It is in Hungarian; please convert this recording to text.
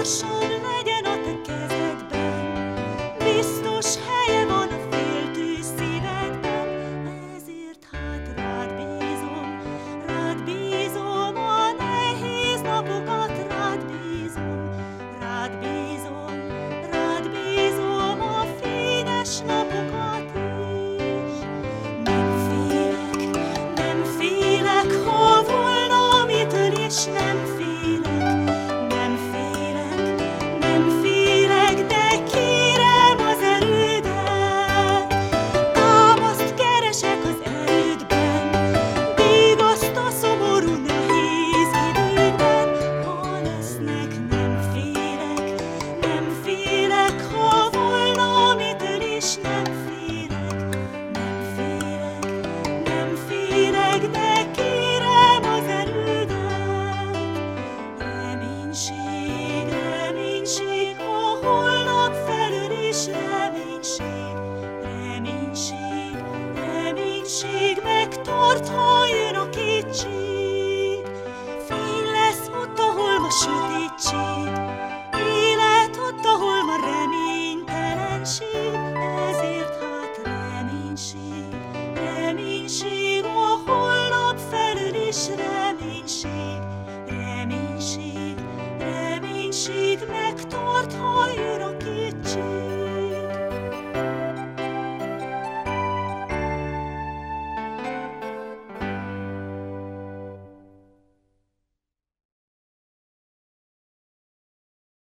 biztosan legyen a te kezedben, biztos helye van a féltő szívedben, ezért hát rád bízom a nehéz napokat, rád bízom a fényes napokat is. Nem félek, ha volna mitől is, nem félek, de kérem az erődet, támaszt keresek az erődben, vigaszt a szomorú nehéz időkben, ha lesznek. Nem félek, ha volna mitől is, nem félek, de kérem az erődet. Reménység, a holnap felől is reménység, megtart, ha jön a kétség. Fény lesz ott, ahol ma sötétség, élet ott, ahol ma reménytelenség, ezért hát reménység, a holnap felől is reménység.